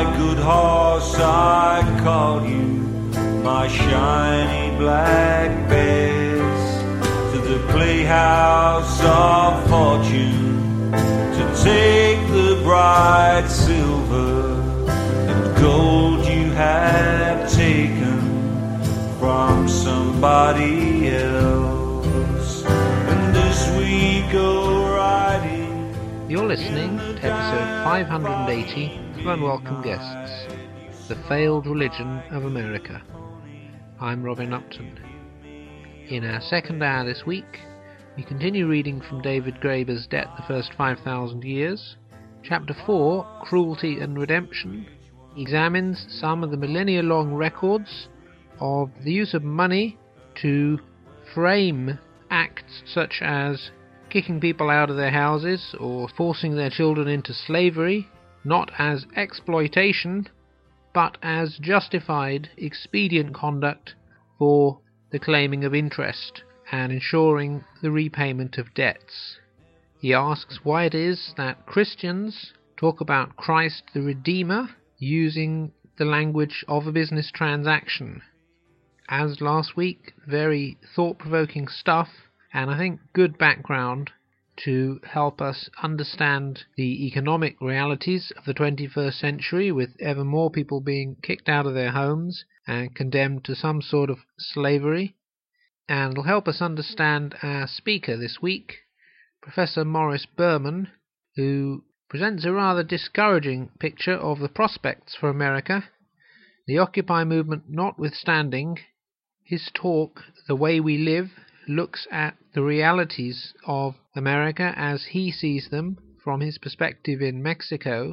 my good horse, I call you, my shiny black bears, to the playhouse of fortune, to take the bright silver and gold you have taken from somebody else. And as we go riding, you're listening to episode 580 of Unwelcome Guests, The Failed Religion of America. I'm Robin Upton. In our second hour this week, we continue reading from David Graeber's Debt the First 5,000 Years. Chapter 4, Cruelty and Redemption, examines some of the millennia-long records of the use of money to frame acts such as kicking people out of their houses or forcing their children into slavery, not as exploitation, but as justified, expedient conduct for the claiming of interest and ensuring the repayment of debts. He asks why it is that Christians talk about Christ the Redeemer using the language of a business transaction. As last week, very thought-provoking stuff, and I think good background to help us understand the economic realities of the 21st century, with ever more people being kicked out of their homes and condemned to some sort of slavery. And will help us understand our speaker this week, Professor Morris Berman, who presents a rather discouraging picture of the prospects for America. The Occupy movement notwithstanding, his talk, The Way We Live, looks at the realities of America as he sees them from his perspective in Mexico.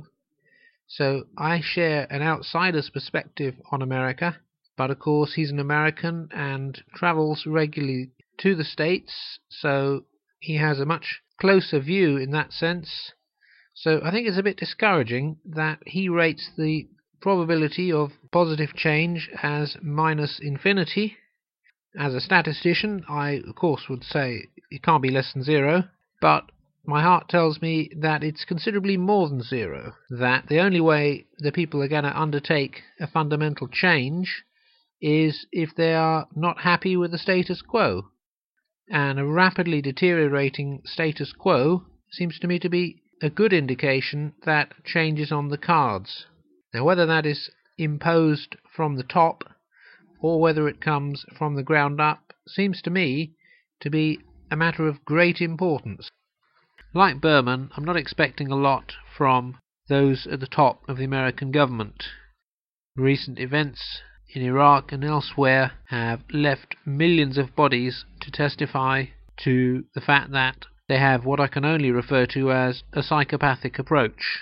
So I share an outsider's perspective on America, but of course he's an American and travels regularly to the States, so he has a much closer view in that sense. So I think it's a bit discouraging that he rates the probability of positive change as minus infinity. As a statistician, I of course would say it can't be less than zero, but my heart tells me that it's considerably more than zero, that the only way the people are going to undertake a fundamental change is if they are not happy with the status quo. And a rapidly deteriorating status quo seems to me to be a good indication that change is on the cards. Now, whether that is imposed from the top or whether it comes from the ground up seems to me to be a matter of great importance. Like Berman, I'm not expecting a lot from those at the top of the American government. Recent events in Iraq and elsewhere have left millions of bodies to testify to the fact that they have what I can only refer to as a psychopathic approach.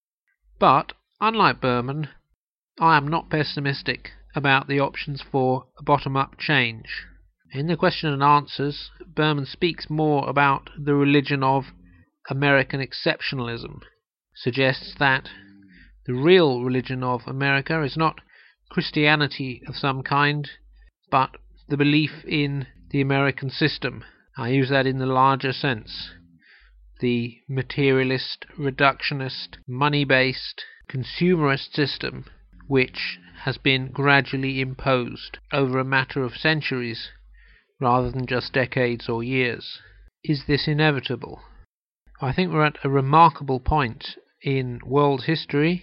But, unlike Berman, I am not pessimistic about the options for a bottom-up change. In the question and answers, Berman speaks more about the religion of American exceptionalism, suggests that the real religion of America is not Christianity of some kind, but the belief in the American system. I use that in the larger sense. The materialist, reductionist, money-based, consumerist system which has been gradually imposed over a matter of centuries rather than just decades or years. Is this inevitable? I think we're at a remarkable point in world history.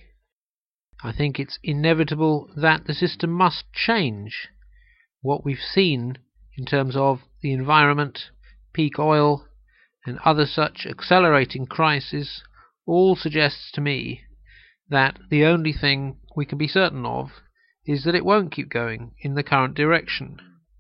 I think it's inevitable that the system must change. What we've seen in terms of the environment, peak oil, and other such accelerating crises all suggests to me that the only thing we can be certain of is that it won't keep going in the current direction.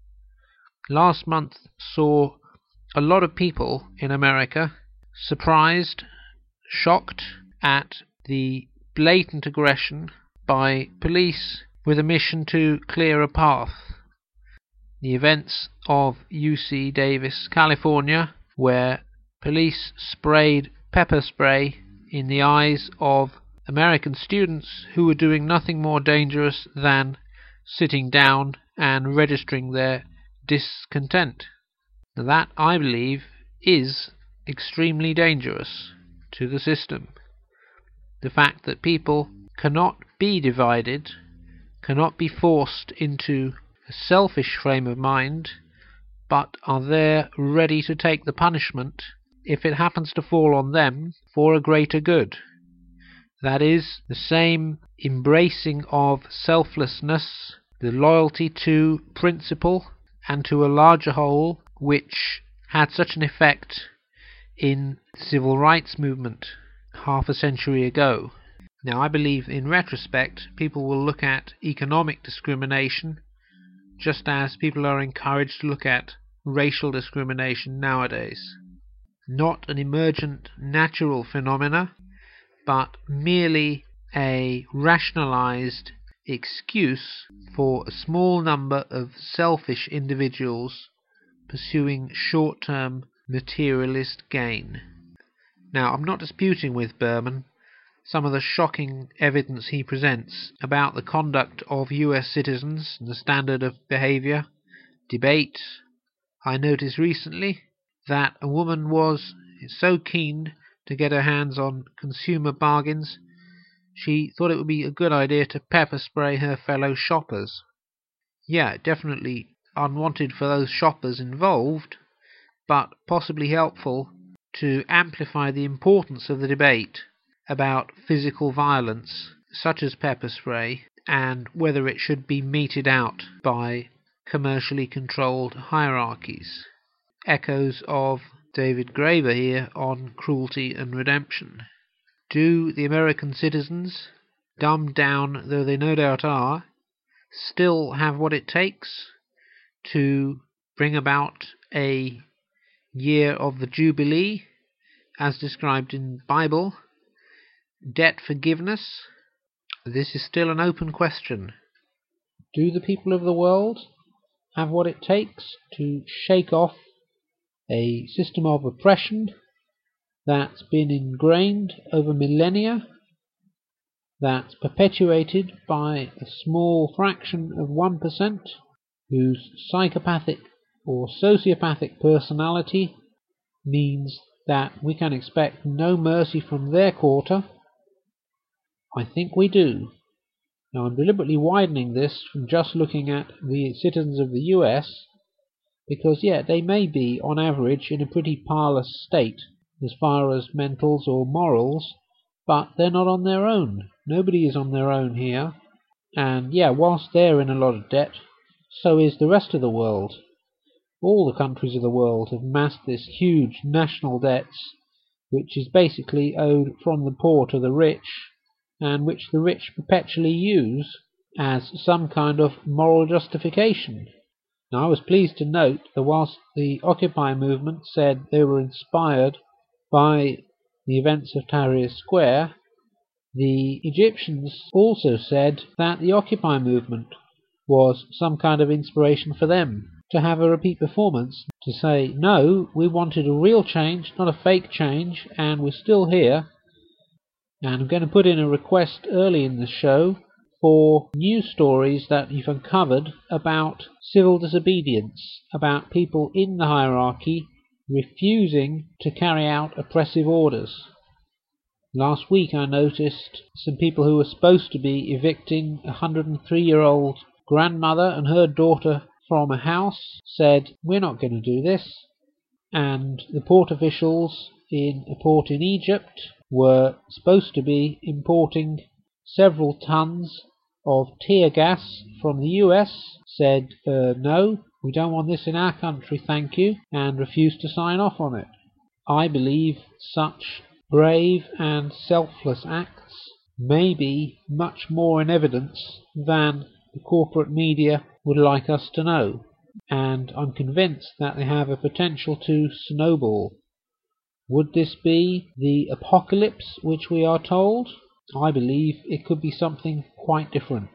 Last month saw a lot of people in America surprised, shocked at the blatant aggression by police with a mission to clear a path. The events of UC Davis, California, where police sprayed pepper spray in the eyes of American students who were doing nothing more dangerous than sitting down and registering their discontent. Now that, I believe, is extremely dangerous to the system. The fact that people cannot be divided, cannot be forced into a selfish frame of mind, but are there ready to take the punishment if it happens to fall on them for a greater good. That is, the same embracing of selflessness, the loyalty to principle and to a larger whole, which had such an effect in the civil rights movement half a century ago. Now, I believe in retrospect people will look at economic discrimination just as people are encouraged to look at racial discrimination nowadays. Not an emergent natural phenomena, but merely a rationalized excuse for a small number of selfish individuals pursuing short-term materialist gain. Now, I'm not disputing with Berman some of the shocking evidence he presents about the conduct of US citizens and the standard of behavior. Debate. I noticed recently that a woman was so keen to get her hands on consumer bargains, she thought it would be a good idea to pepper spray her fellow shoppers. Yeah, definitely unwanted for those shoppers involved, but possibly helpful to amplify the importance of the debate about physical violence, such as pepper spray, and whether it should be meted out by commercially controlled hierarchies. Echoes of David Graeber here on cruelty and redemption. Do the American citizens, dumbed down though they no doubt are, still have what it takes to bring about a year of the Jubilee, as described in the Bible? Debt forgiveness? This is still an open question. Do the people of the world have what it takes to shake off a system of oppression that's been ingrained over millennia, that's perpetuated by a small fraction of 1%, whose psychopathic or sociopathic personality means that we can expect no mercy from their quarter? I think we do. Now, I'm deliberately widening this from just looking at the citizens of the US, because, yeah, they may be, on average, in a pretty parlous state as far as mentals or morals, but they're not on their own. Nobody is on their own here. And, yeah, whilst they're in a lot of debt, so is the rest of the world. All the countries of the world have amassed this huge national debts, which is basically owed from the poor to the rich, and which the rich perpetually use as some kind of moral justification. Now, I was pleased to note that whilst the Occupy movement said they were inspired by the events of Tahrir Square, the Egyptians also said that the Occupy movement was some kind of inspiration for them to have a repeat performance, to say, no, we wanted a real change, not a fake change, and we're still here. And I'm going to put in a request early in the show for news stories that you've uncovered about civil disobedience, about people in the hierarchy refusing to carry out oppressive orders. Last week I noticed some people who were supposed to be evicting a 103-year-old grandmother and her daughter from a house said, we're not going to do this. And the port officials in a port in Egypt were supposed to be importing several tons of tear gas from the US, said, no, we don't want this in our country, thank you, and refused to sign off on it. I believe such brave and selfless acts may be much more in evidence than the corporate media would like us to know, and I'm convinced that they have a potential to snowball. Would this be the apocalypse which we are told? I believe it could be something quite different.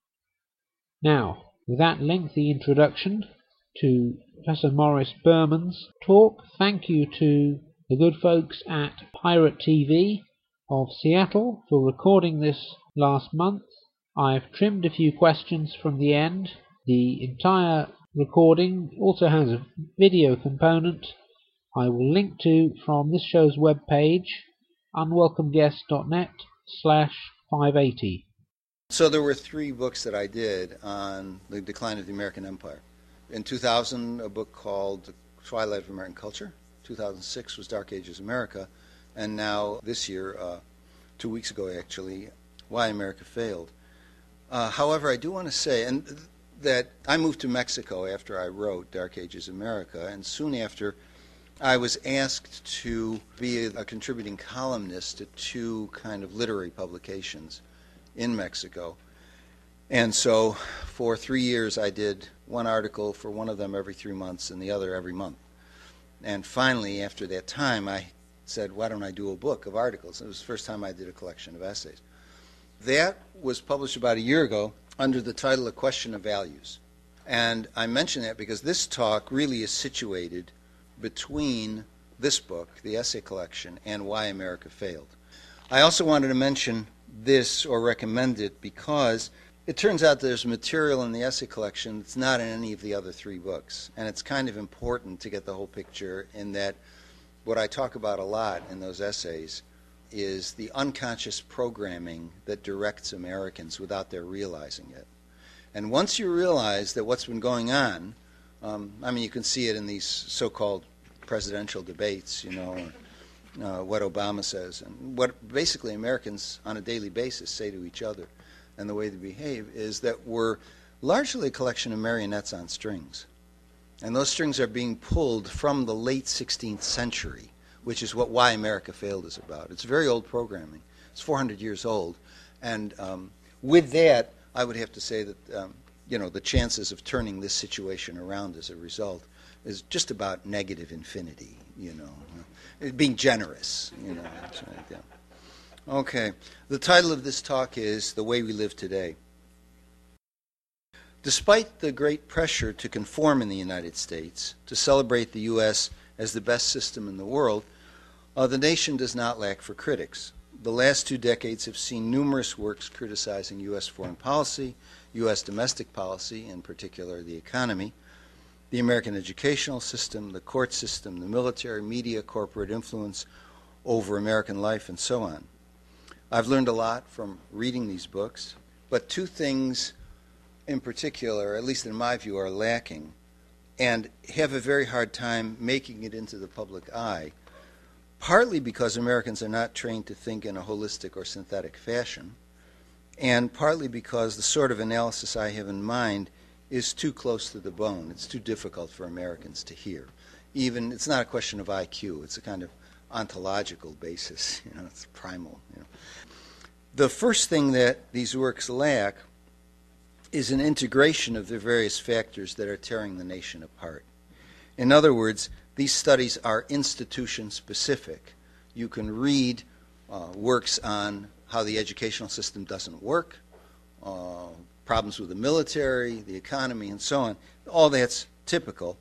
Now, with that lengthy introduction to Professor Maurice Berman's talk, thank you to the good folks at Pirate TV of Seattle for recording this last month. I've trimmed a few questions from the end. The entire recording also has a video component I will link to from this show's webpage, unwelcomeguest.net/580. So there were 3 books that I did on the decline of the American Empire. In 2000, a book called The Twilight of American Culture. 2006 was Dark Ages America. And now, this year, 2 weeks ago actually, Why America Failed. However, I do want to say that I moved to Mexico after I wrote Dark Ages America, and soon after I was asked to be a contributing columnist to 2 kind of literary publications in Mexico. And so for 3 years I did one article for one of them every 3 months and the other every month. And finally, after that time, I said, why don't I do a book of articles? It was the first time I did a collection of essays. That was published about a year ago under the title A Question of Values. And I mention that because this talk really is situated between this book, the essay collection, and Why America Failed. I also wanted to mention this or recommend it because it turns out there's material in the essay collection that's not in any of the other 3 books. And it's kind of important to get the whole picture in that what I talk about a lot in those essays is the unconscious programming that directs Americans without their realizing it. And once you realize that what's been going on, you can see it in these so-called presidential debates, what Obama says, and what basically Americans on a daily basis say to each other, and the way they behave is that we're largely a collection of marionettes on strings. And those strings are being pulled from the late 16th century, which is what Why America Failed is about. It's very old programming. It's 400 years old. And with that, I would have to say that the chances of turning this situation around as a result is just about negative infinity, being generous, That's right, yeah. Okay, the title of this talk is The Way We Live Today. Despite the great pressure to conform in the United States, to celebrate the U.S. as the best system in the world, the nation does not lack for critics. The last 2 decades have seen numerous works criticizing U.S. foreign policy, U.S. domestic policy, in particular the economy, the American educational system, the court system, the military, media, corporate influence over American life, and so on. I've learned a lot from reading these books, but 2 things in particular, at least in my view, are lacking and have a very hard time making it into the public eye, partly because Americans are not trained to think in a holistic or synthetic fashion, and partly because the sort of analysis I have in mind is too close to the bone. It's too difficult for Americans to hear. Even, it's not a question of IQ, it's a kind of ontological basis, it's primal. The first thing that these works lack is an integration of the various factors that are tearing the nation apart. In other words, these studies are institution-specific. You can read works on how the educational system doesn't work, problems with the military, the economy, and so on. All that's typical.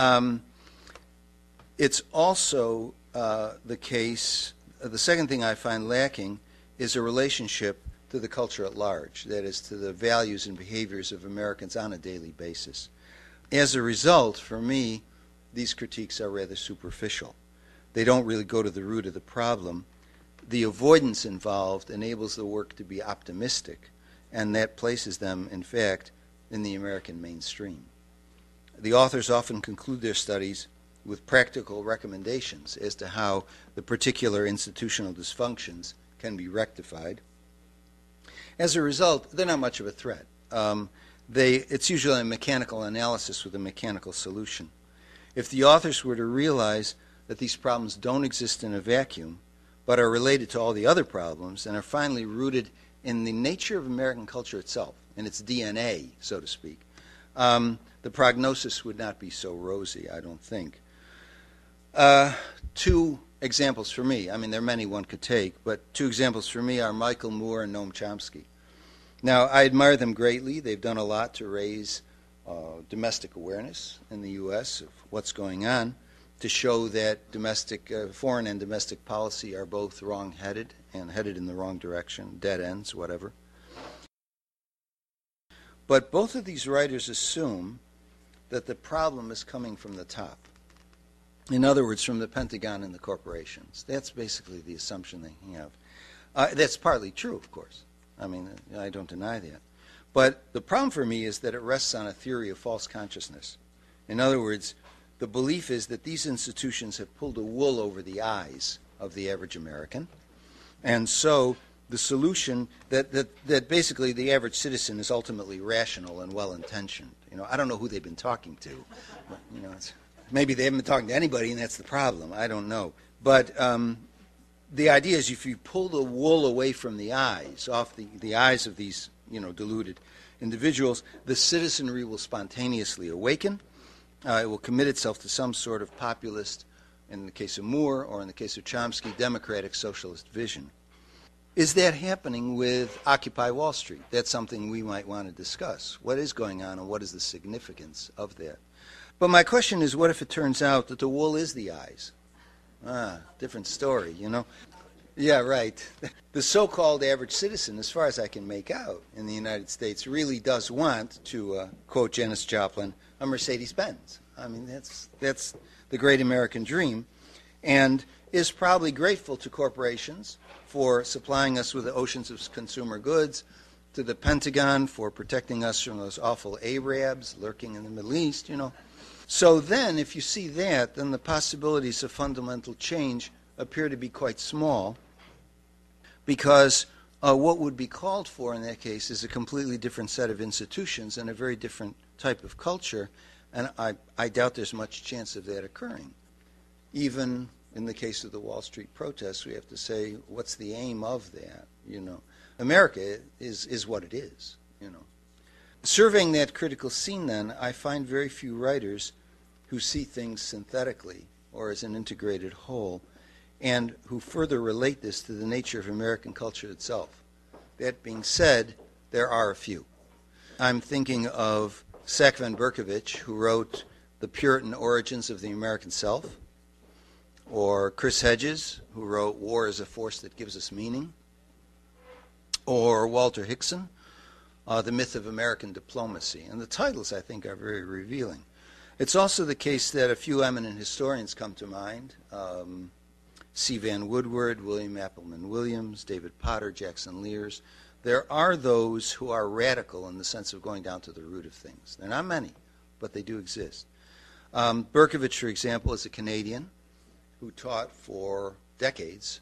It's also the case, the second thing I find lacking is a relationship to the culture at large, that is, to the values and behaviors of Americans on a daily basis. As a result, for me, these critiques are rather superficial. They don't really go to the root of the problem. The avoidance involved enables the work to be optimistic, and that places them, in fact, in the American mainstream. The authors often conclude their studies with practical recommendations as to how the particular institutional dysfunctions can be rectified. As a result, they're not much of a threat. It's usually a mechanical analysis with a mechanical solution. If the authors were to realize that these problems don't exist in a vacuum, but are related to all the other problems and are finally rooted in the nature of American culture itself, in its DNA, so to speak, the prognosis would not be so rosy, I don't think. 2 examples for me, there are many one could take, but 2 examples for me are Michael Moore and Noam Chomsky. Now, I admire them greatly. They've done a lot to raise domestic awareness in the U.S. of what's going on, to show that foreign and domestic policy are both wrong-headed and headed in the wrong direction, dead ends, whatever. But both of these writers assume that the problem is coming from the top. In other words, from the Pentagon and the corporations. That's basically the assumption they have. That's partly true, of course. I mean, I don't deny that. But the problem for me is that it rests on a theory of false consciousness. In other words, the belief is that these institutions have pulled a wool over the eyes of the average American. And so the solution that basically the average citizen is ultimately rational and well-intentioned. I don't know who they've been talking to. But, maybe they haven't been talking to anybody, and that's the problem. I don't know. But the idea is if you pull the wool away from the eyes, off the eyes of these deluded individuals, the citizenry will spontaneously awaken. It will commit itself to some sort of populist, in the case of Moore, or in the case of Chomsky, democratic socialist vision. Is that happening with Occupy Wall Street? That's something we might want to discuss. What is going on, and what is the significance of that? But my question is, what if it turns out that the wool is the eyes? Different story, Yeah, right. The so-called average citizen, as far as I can make out in the United States, really does want, to quote Janis Joplin, a Mercedes-Benz. I mean, that's the great American dream, and is probably grateful to corporations for supplying us with the oceans of consumer goods, to the Pentagon for protecting us from those awful Arabs lurking in the Middle East, So then, if you see that, then the possibilities of fundamental change appear to be quite small, because what would be called for in that case is a completely different set of institutions and a very different type of culture, and I doubt there's much chance of that occurring. Even in the case of the Wall Street protests, we have to say, what's the aim of that? America is what it is. Surveying that critical scene, then, I find very few writers who see things synthetically or as an integrated whole, and who further relate this to the nature of American culture itself. That being said, there are a few. I'm thinking of Sack van Berkowitz, who wrote The Puritan Origins of the American Self, or Chris Hedges, who wrote War is a Force That Gives Us Meaning, or Walter Hickson, The Myth of American Diplomacy. And the titles, I think, are very revealing. It's also the case that a few eminent historians come to mind. C. Van Woodward, William Appleman Williams, David Potter, Jackson Lears. There are those who are radical in the sense of going down to the root of things. They're not many, but they do exist. Berkowitz, for example, is a Canadian who taught for decades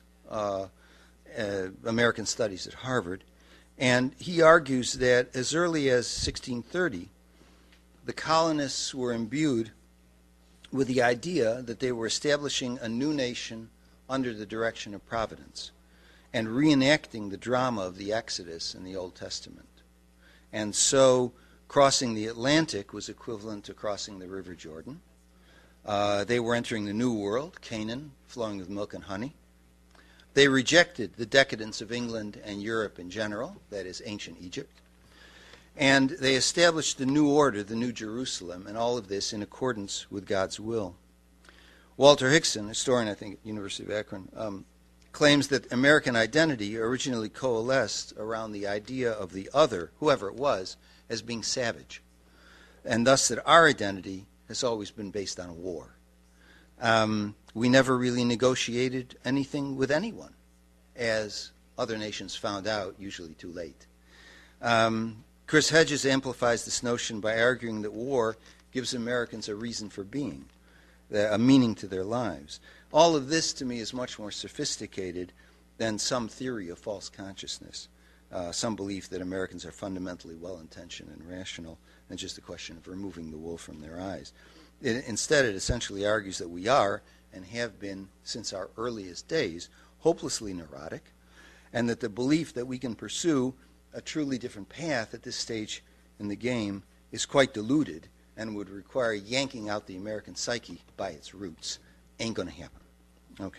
American studies at Harvard, and he argues that as early as 1630, the colonists were imbued with the idea that they were establishing a new nation under the direction of Providence and reenacting the drama of the Exodus in the Old Testament. And so crossing the Atlantic was equivalent to crossing the River Jordan. They were entering the New World, Canaan, flowing with milk and honey. They rejected the decadence of England and Europe in general, that is, ancient Egypt. And they established the new order, the New Jerusalem, and all of this in accordance with God's will. Walter Hickson, historian, I think, at the University of Akron, claims that American identity originally coalesced around the idea of the other, whoever it was, as being savage, and thus that our identity has always been based on war. We never really negotiated anything with anyone, as other nations found out, usually too late. Chris Hedges amplifies this notion by arguing that war gives Americans a reason for being, a meaning to their lives. All of this, to me, is much more sophisticated than some theory of false consciousness, some belief that Americans are fundamentally well-intentioned and rational, and just a question of removing the wool from their eyes. Instead, it essentially argues that we are, and have been since our earliest days, hopelessly neurotic, and that the belief that we can pursue a truly different path at this stage in the game is quite deluded and would require yanking out the American psyche by its roots. Ain't going to happen. Okay.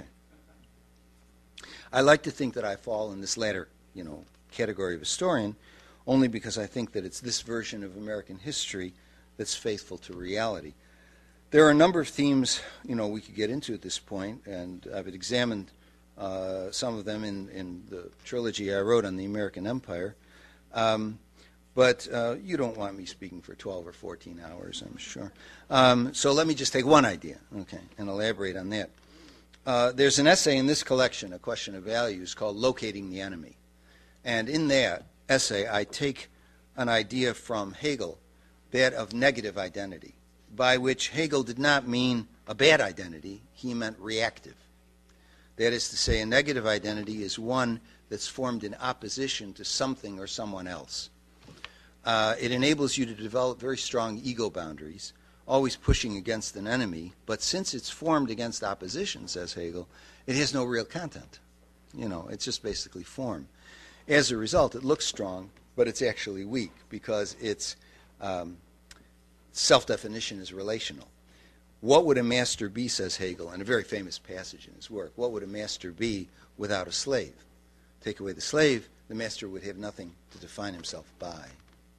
I like to think that I fall in this latter, category of historian, only because I think that it's this version of American history that's faithful to reality. There are a number of themes, we could get into at this point, and I've examined some of them in the trilogy I wrote on the American Empire. But you don't want me speaking for 12 or 14 hours, I'm sure. So let me just take one idea, and elaborate on that. There's an essay in this collection, A Question of Values, called Locating the Enemy. And in that essay, I take an idea from Hegel, that of negative identity, by which Hegel did not mean a bad identity, he meant reactive. That is to say, a negative identity is one that's formed in opposition to something or someone else. It enables you to develop very strong ego boundaries, always pushing against an enemy, but since it's formed against opposition, says Hegel, it has no real content. It's just basically form. As a result, it looks strong, but it's actually weak because its self-definition is relational. What would a master be, says Hegel, in a very famous passage in his work, what would a master be without a slave? Take away the slave, the master would have nothing to define himself by.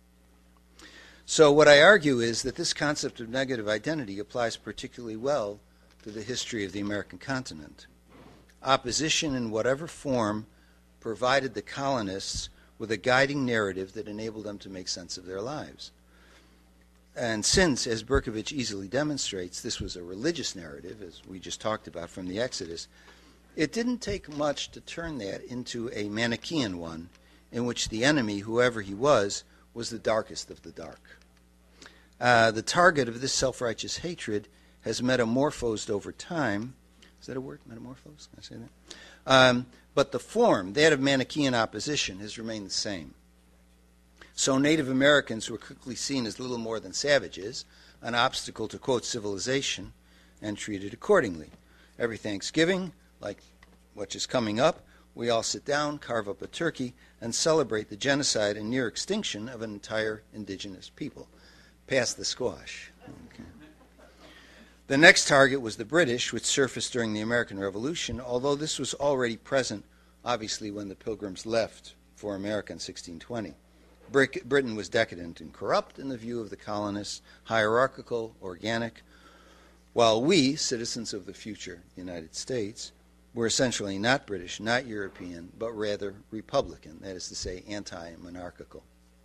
So what I argue is that this concept of negative identity applies particularly well to the history of the American continent. Opposition in whatever form provided the colonists with a guiding narrative that enabled them to make sense of their lives. And since, as Berkovich easily demonstrates, this was a religious narrative, as we just talked about from the Exodus, it didn't take much to turn that into a Manichaean one, in which the enemy, whoever he was the darkest of the dark. The target of this self-righteous hatred has metamorphosed over time. Is that a word, metamorphose? Can I say that? But the form, that of Manichaean opposition, has remained the same. So Native Americans were quickly seen as little more than savages, an obstacle to, quote, civilization, and treated accordingly. Every Thanksgiving, like which is coming up, we all sit down, carve up a turkey, and celebrate the genocide and near extinction of an entire indigenous people. Pass the squash. Okay. The next target was the British, which surfaced during the American Revolution, although this was already present, obviously, when the Pilgrims left for America in 1620. Britain was decadent and corrupt in the view of the colonists, hierarchical, organic, while we, citizens of the future United States, were essentially not British, not European, but rather Republican, that is to say, anti-monarchical.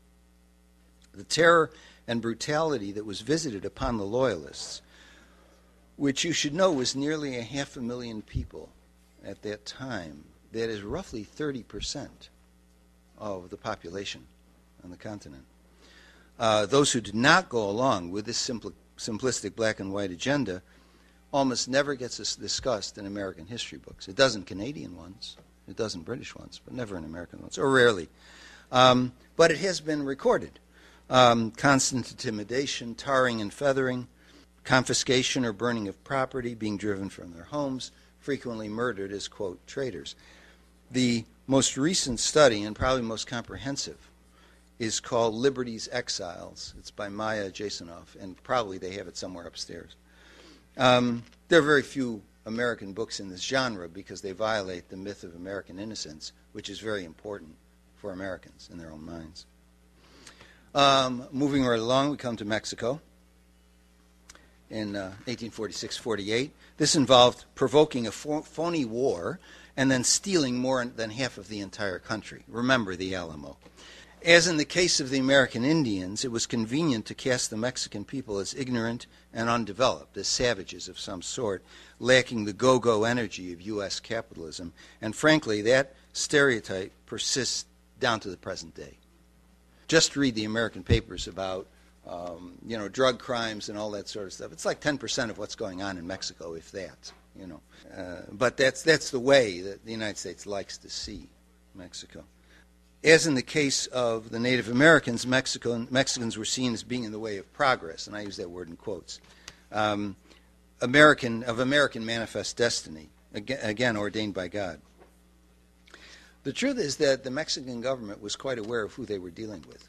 The terror and brutality that was visited upon the Loyalists, which you should know was nearly 500,000 people at that time, that is roughly 30% of the population on the continent. Those who did not go along with this simplistic black and white agenda almost never gets discussed in American history books. It does in Canadian ones, it does in British ones, but never in American ones, or rarely. But it has been recorded. Constant intimidation, tarring and feathering, confiscation or burning of property, being driven from their homes, frequently murdered as, quote, traitors. The most recent study, and probably most comprehensive, is called Liberty's Exiles. It's by Maya Jasanoff, and probably they have it somewhere upstairs. There are very few American books in this genre because they violate the myth of American innocence, which is very important for Americans in their own minds. Moving right along, we come to Mexico in 1846-48. This involved provoking a phony war and then stealing more than half of the entire country. Remember the Alamo. As in the case of the American Indians, it was convenient to cast the Mexican people as ignorant and undeveloped, as savages of some sort, lacking the go-go energy of U.S. capitalism. And frankly, that stereotype persists down to the present day. Just read the American papers about drug crimes and all that sort of stuff. It's like 10% of what's going on in Mexico, if that. But that's the way that the United States likes to see Mexico. As in the case of the Native Americans, Mexicans were seen as being in the way of progress, and I use that word in quotes. American manifest destiny, again ordained by God. The truth is that the Mexican government was quite aware of who they were dealing with.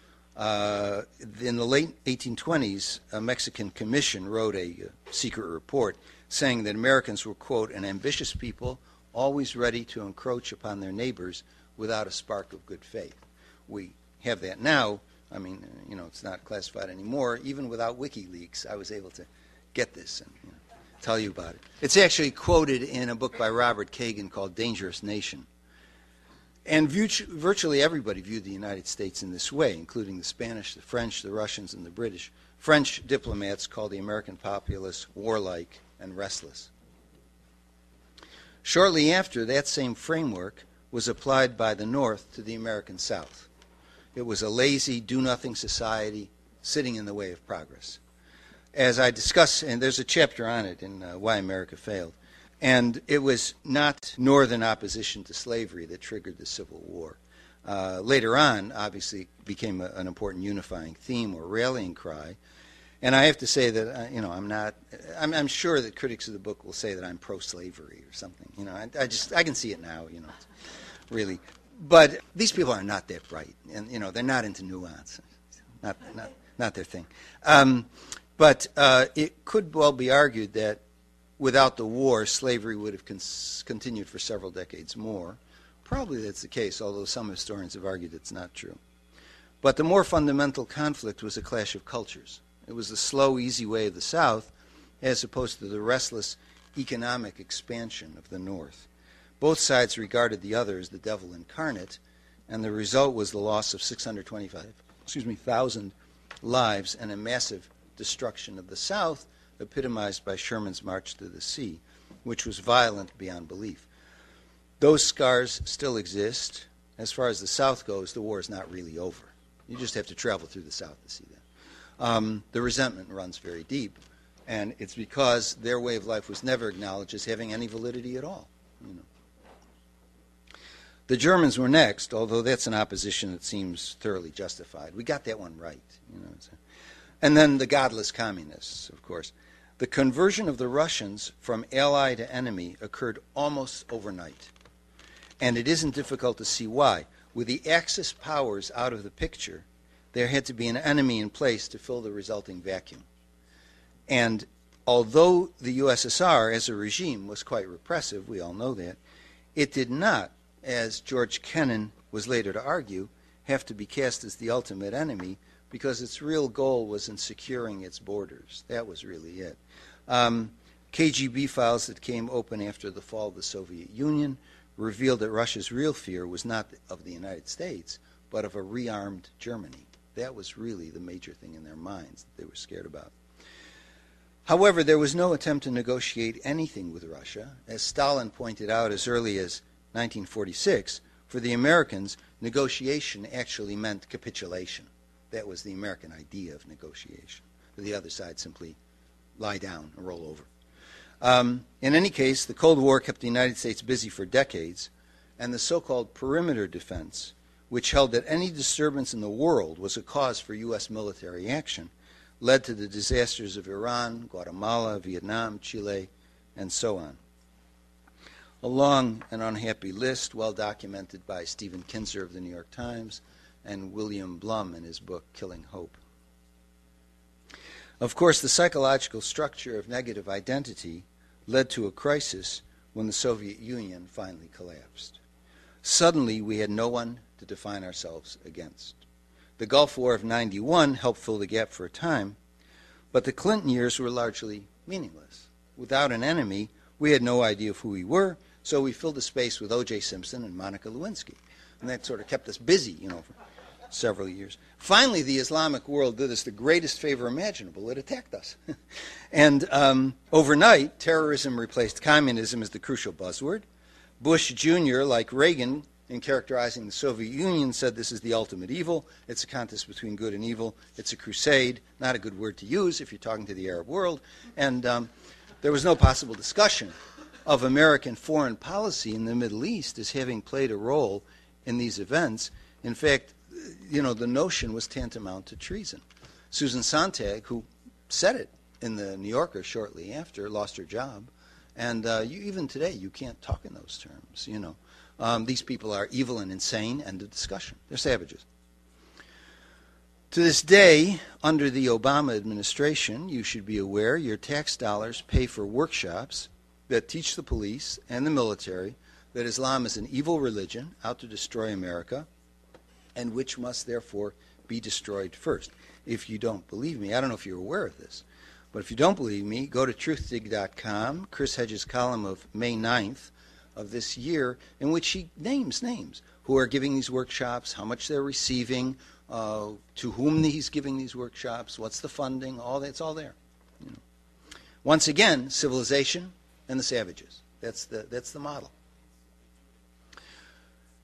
In the late 1820s, a Mexican commission wrote a secret report saying that Americans were, quote, an ambitious people, always ready to encroach upon their neighbors without a spark of good faith. We have that now. I mean, it's not classified anymore. Even without WikiLeaks, I was able to get this and tell you about it. It's actually quoted in a book by Robert Kagan called Dangerous Nation. And virtually everybody viewed the United States in this way, including the Spanish, the French, the Russians, and the British. French diplomats called the American populace warlike and restless. Shortly after, that same framework was applied by the North to the American South. It was a lazy, do-nothing society sitting in the way of progress. As I discuss, and there's a chapter on it in Why America Failed, and it was not Northern opposition to slavery that triggered the Civil War. Later on, obviously, it became an important unifying theme or rallying cry. And I have to say that I'm sure that critics of the book will say that I'm pro-slavery or something. I can see it now. Really. But these people are not that bright, and they're not into nuance. Not their thing. But it could well be argued that without the war, slavery would have continued for several decades more. Probably that's the case, although some historians have argued it's not true. But the more fundamental conflict was a clash of cultures. It was the slow, easy way of the South, as opposed to the restless economic expansion of the North. Both sides regarded the other as the devil incarnate, and the result was the loss of 625,000 lives and a massive destruction of the South, epitomized by Sherman's March to the Sea, which was violent beyond belief. Those scars still exist. As far as the South goes, the war is not really over. You just have to travel through the South to see that. The resentment runs very deep, and it's because their way of life was never acknowledged as having any validity at all. The Germans were next, although that's an opposition that seems thoroughly justified. We got that one right. And then the godless communists, of course. The conversion of the Russians from ally to enemy occurred almost overnight. And it isn't difficult to see why. With the Axis powers out of the picture, there had to be an enemy in place to fill the resulting vacuum. And although the USSR as a regime was quite repressive, we all know that, it did not, as George Kennan was later to argue, have to be cast as the ultimate enemy because its real goal was in securing its borders. That was really it. KGB files that came open after the fall of the Soviet Union revealed that Russia's real fear was not of the United States, but of a rearmed Germany. That was really the major thing in their minds that they were scared about. However, there was no attempt to negotiate anything with Russia. As Stalin pointed out as early as 1946, for the Americans, negotiation actually meant capitulation. That was the American idea of negotiation. For the other side, simply lie down and roll over. In any case, the Cold War kept the United States busy for decades, and the so-called perimeter defense, which held that any disturbance in the world was a cause for U.S. military action, led to the disasters of Iran, Guatemala, Vietnam, Chile, and so on. A long and unhappy list, well documented by Stephen Kinzer of the New York Times and William Blum in his book, Killing Hope. Of course, the psychological structure of negative identity led to a crisis when the Soviet Union finally collapsed. Suddenly, we had no one to define ourselves against. The Gulf War of '91 helped fill the gap for a time, but the Clinton years were largely meaningless. Without an enemy, we had no idea of who we were, so we filled the space with O.J. Simpson and Monica Lewinsky. And that sort of kept us busy, for several years. Finally, the Islamic world did us the greatest favor imaginable. It attacked us. And overnight, terrorism replaced communism as the crucial buzzword. Bush Jr., like Reagan, in characterizing the Soviet Union, said this is the ultimate evil. It's a contest between good and evil. It's a crusade, not a good word to use if you're talking to the Arab world. And there was no possible discussion of American foreign policy in the Middle East as having played a role in these events. In fact, the notion was tantamount to treason. Susan Sontag, who said it in the New Yorker shortly after, lost her job. And even today, you can't talk in those terms, These people are evil and insane, end of discussion. They're savages. To this day, under the Obama administration, you should be aware your tax dollars pay for workshops that teach the police and the military that Islam is an evil religion out to destroy America, and which must therefore be destroyed first. If you don't believe me, I don't know if you're aware of this, but if you don't believe me, go to truthdig.com, Chris Hedges' column of May 9th of this year, in which he names names who are giving these workshops, how much they're receiving, to whom he's giving these workshops, what's the funding, all that, it's all there. Once again, civilization and the savages. That's the model.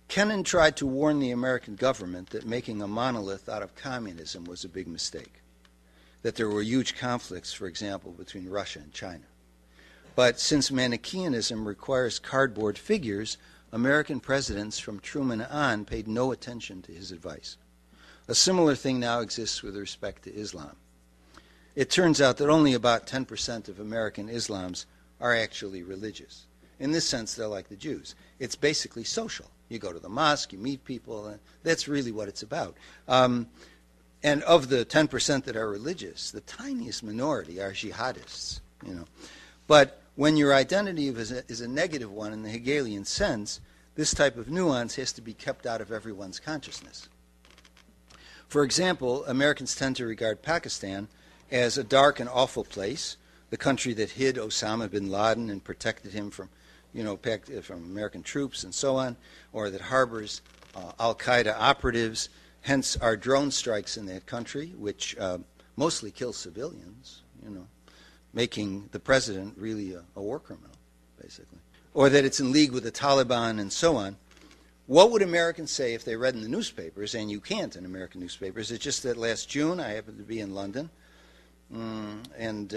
Kennan tried to warn the American government that making a monolith out of communism was a big mistake, that there were huge conflicts, for example, between Russia and China. But since Manichaeanism requires cardboard figures, American presidents from Truman on paid no attention to his advice. A similar thing now exists with respect to Islam. It turns out that only about 10% of American Islams are actually religious. In this sense, they're like the Jews. It's basically social. You go to the mosque, you meet people, and that's really what it's about. And of the 10% that are religious, the tiniest minority are jihadists, you know. But when your identity is a negative one in the Hegelian sense, this type of nuance has to be kept out of everyone's consciousness. For example, Americans tend to regard Pakistan as a dark and awful place, the country that hid Osama bin Laden and protected him from American troops and so on, or that harbors al-Qaeda operatives, hence our drone strikes in that country, which mostly kill civilians, you know, making the president really a war criminal, basically. Or that it's in league with the Taliban and so on. What would Americans say if they read in the newspapers, and you can't in American newspapers? It's just that last June I happened to be in London, and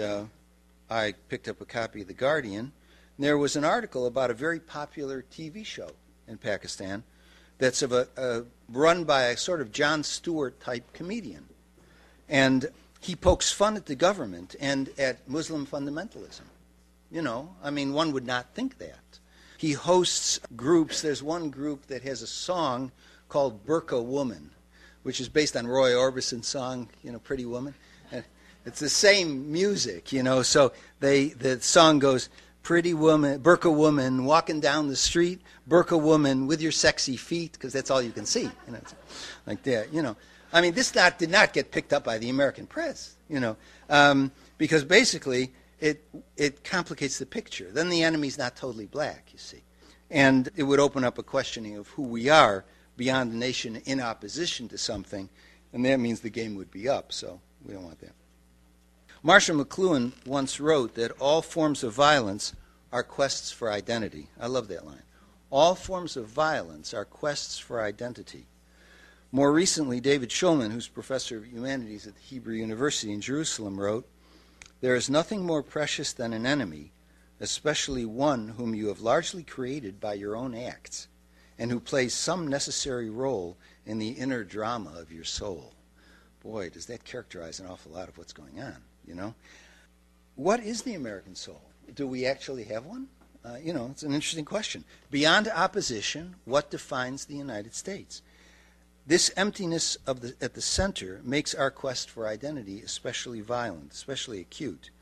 I picked up a copy of The Guardian. There was an article about a very popular TV show in Pakistan that's run by a sort of Jon Stewart-type comedian. And he pokes fun at the government and at Muslim fundamentalism. You know, I mean, one would not think that. He hosts groups. There's one group that has a song called Burqa Woman, which is based on Roy Orbison's song, you know, Pretty Woman. And it's the same music, you know, so the song goes, pretty woman, burqa woman, walking down the street, burqa woman with your sexy feet, because that's all you can see. You know, it's like that, you know. I mean, this did not get picked up by the American press, you know, because basically it complicates the picture. Then the enemy's not totally black, you see. And it would open up a questioning of who we are beyond the nation in opposition to something, and that means the game would be up, so we don't want that. Marshall McLuhan once wrote that all forms of violence are quests for identity. I love that line. All forms of violence are quests for identity. More recently, David Shulman, who's professor of humanities at the Hebrew University in Jerusalem, wrote, "There is nothing more precious than an enemy, especially one whom you have largely created by your own acts, and who plays some necessary role in the inner drama of your soul." Boy, does that characterize an awful lot of what's going on. You know, what is the American soul? Do we actually have one? You know, it's an interesting question. Beyond opposition, what defines the United States? This emptiness at the center makes our quest for identity especially violent, especially acute.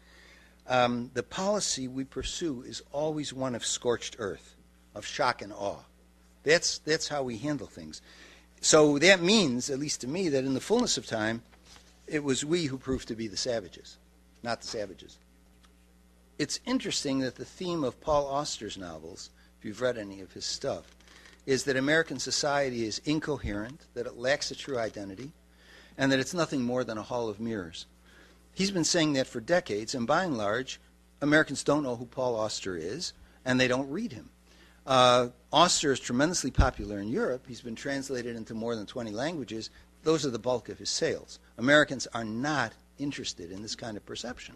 The policy we pursue is always one of scorched earth, of shock and awe. That's how we handle things. So that means, at least to me, that in the fullness of time, it was we who proved to be the savages, not the savages. It's interesting that the theme of Paul Auster's novels, if you've read any of his stuff, is that American society is incoherent, that it lacks a true identity, and that it's nothing more than a hall of mirrors. He's been saying that for decades, and by and large, Americans don't know who Paul Auster is, and they don't read him. Auster is tremendously popular in Europe. He's been translated into more than 20 languages. Those are the bulk of his sales. Americans are not interested in this kind of perception.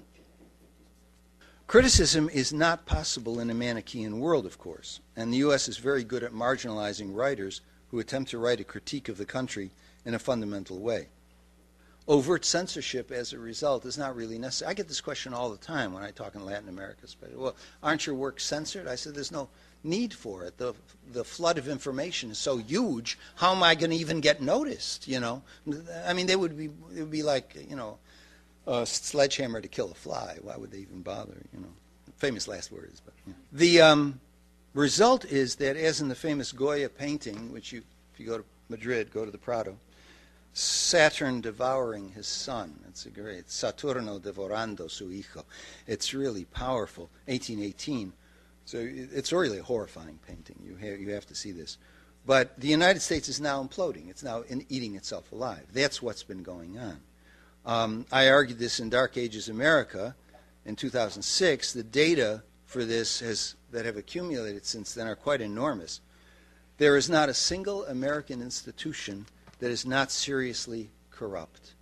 Criticism is not possible in a Manichaean world, of course, and the U.S. is very good at marginalizing writers who attempt to write a critique of the country in a fundamental way. Overt censorship, as a result, is not really necessary. I get this question all the time when I talk in Latin America. Well, aren't your works censored? I said, there's no need for it. The flood of information is so huge. How am I going to even get noticed? You know, I mean, it would be like, you know, a sledgehammer to kill a fly. Why would they even bother? You know, famous last words. But you know. The result is that, as in the famous Goya painting, which if you go to Madrid, go to the Prado, Saturn devouring his son. It's a great Saturno devorando su hijo. It's really powerful. 1818. So it's really a horrifying painting. You have to see this. But the United States is now imploding. It's now eating itself alive. That's what's been going on. I argued this in Dark Ages America in 2006. The data for this that have accumulated since then are quite enormous. There is not a single American institution that is not seriously corrupt.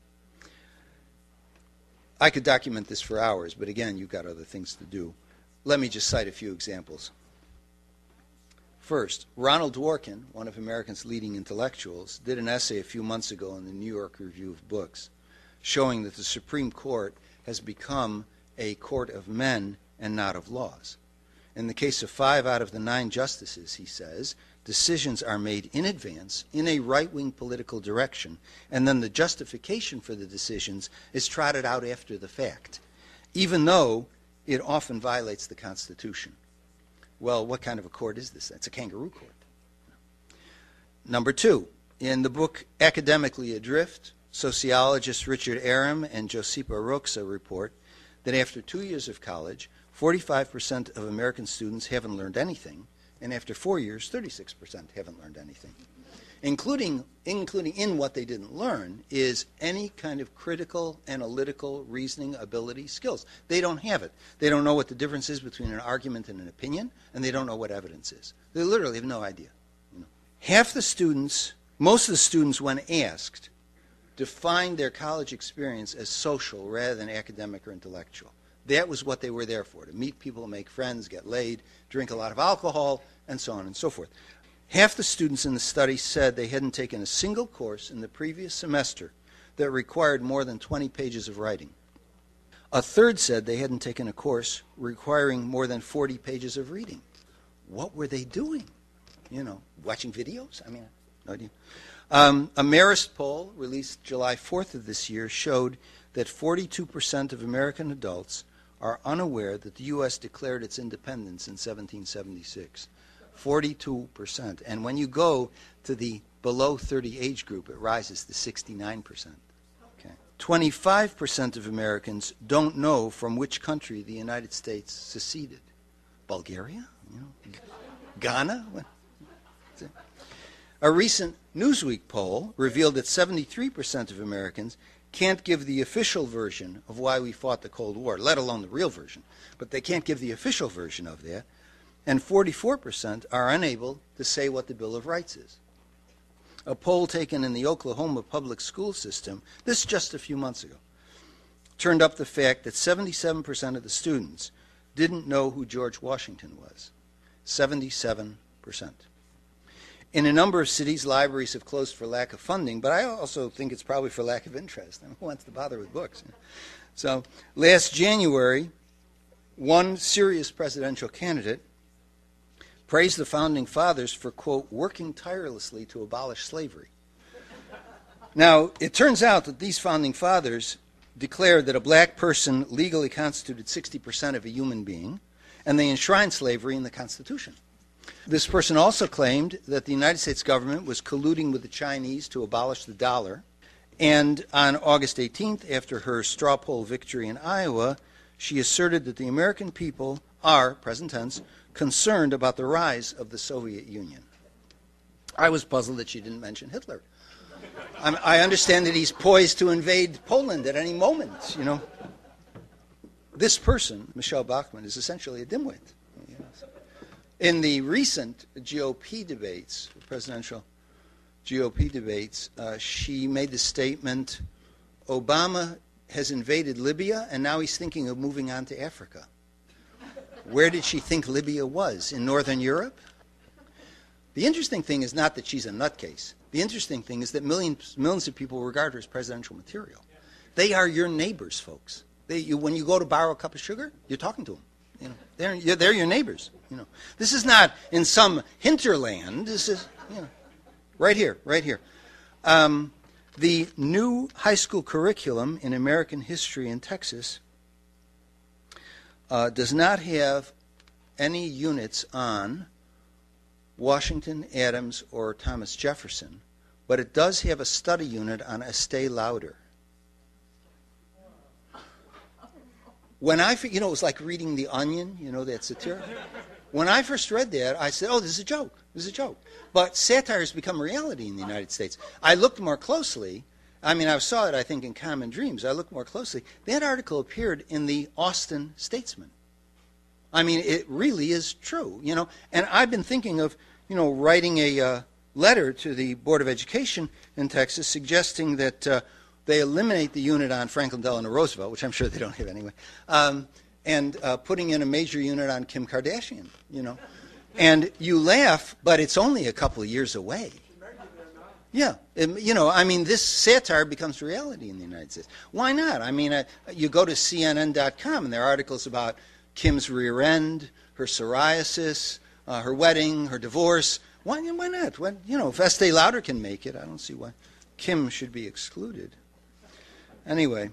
I could document this for hours, but again, you've got other things to do. Let me just cite a few examples. First, Ronald Dworkin, one of America's leading intellectuals, did an essay a few months ago in the New York Review of Books showing that the Supreme Court has become a court of men and not of laws. In the case of 5 out of the 9 justices, he says, decisions are made in advance in a right-wing political direction, and then the justification for the decisions is trotted out after the fact, even though it often violates the Constitution. Well, what kind of a court is this? It's a kangaroo court. Number 2, in the book Academically Adrift, sociologists Richard Arum and Josipa Roxa report that after 2 years of college, 45% of American students haven't learned anything, and after 4 years, 36% haven't learned anything. Including in what they didn't learn is any kind of critical, analytical, reasoning ability, skills. They don't have it. They don't know what the difference is between an argument and an opinion, and they don't know what evidence is. They literally have no idea. Half the students, most of the students, when asked, defined their college experience as social rather than academic or intellectual. That was what they were there for, to meet people, make friends, get laid, drink a lot of alcohol, and so on and so forth. Half the students in the study said they hadn't taken a single course in the previous semester that required more than 20 pages of writing. A third said they hadn't taken a course requiring more than 40 pages of reading. What were they doing? Watching videos? I mean, no idea. A Marist poll released July 4th of this year showed that 42% of American adults are unaware that the U.S. declared its independence in 1776. 42%. And when you go to the below 30 age group, it rises to 69%. Okay. 25% of Americans don't know from which country the United States seceded. Bulgaria? Ghana? A recent Newsweek poll revealed that 73% of Americans can't give the official version of why we fought the Cold War, let alone the real version. But they can't give the official version of that. And 44% are unable to say what the Bill of Rights is. A poll taken in the Oklahoma public school system, this just a few months ago, turned up the fact that 77% of the students didn't know who George Washington was. 77%. In a number of cities, libraries have closed for lack of funding, but I also think it's probably for lack of interest. I mean, who wants to bother with books? So last January, one serious presidential candidate praised the Founding Fathers for, quote, working tirelessly to abolish slavery. Now, it turns out that these Founding Fathers declared that a black person legally constituted 60% of a human being, and they enshrined slavery in the Constitution. This person also claimed that the United States government was colluding with the Chinese to abolish the dollar. And on August 18th, after her straw poll victory in Iowa, she asserted that the American people are, present tense, concerned about the rise of the Soviet Union. I was puzzled that she didn't mention Hitler. I understand that he's poised to invade Poland at any moment, This person, Michelle Bachmann, is essentially a dimwit. In the recent GOP debates, presidential GOP debates, she made the statement, Obama has invaded Libya and now he's thinking of moving on to Africa. Where did she think Libya was? In Northern Europe? The interesting thing is not that she's a nutcase. The interesting thing is that millions of people regard her as presidential material. They are your neighbors, folks. When you go to borrow a cup of sugar, you're talking to them. They're your neighbors. This is not in some hinterland. This is right here. The new high school curriculum in American history in Texas does not have any units on Washington, Adams, or Thomas Jefferson, but it does have a study unit on Estee Lauder. When it was like reading The Onion, that satire. When I first read that, I said, this is a joke. This is a joke. But satire has become reality in the United States. I looked more closely. I saw it, I think, in Common Dreams. I looked more closely. That article appeared in the Austin Statesman. It really is true, And I've been thinking of, writing a letter to the Board of Education in Texas suggesting that they eliminate the unit on Franklin Delano Roosevelt, which I'm sure they don't have anyway, and putting in a major unit on Kim Kardashian, And you laugh, but it's only a couple of years away. Yeah, this satire becomes reality in the United States. Why not? You go to CNN.com and there are articles about Kim's rear end, her psoriasis, her wedding, her divorce. Why not? If Estee Lauder can make it, I don't see why Kim should be excluded. Anyway,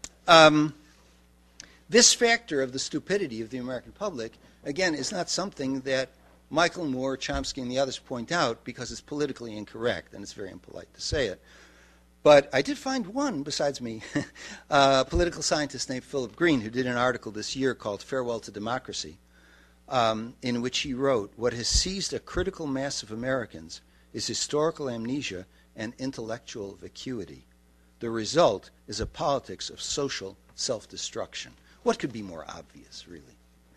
this factor of the stupidity of the American public, again, is not something that Michael Moore, Chomsky, and the others point out because it's politically incorrect, and it's very impolite to say it. But I did find one, besides me, a political scientist named Philip Green, who did an article this year called Farewell to Democracy, in which he wrote, "What has seized a critical mass of Americans is historical amnesia and intellectual vacuity. The result is a politics of social self-destruction." What could be more obvious, really?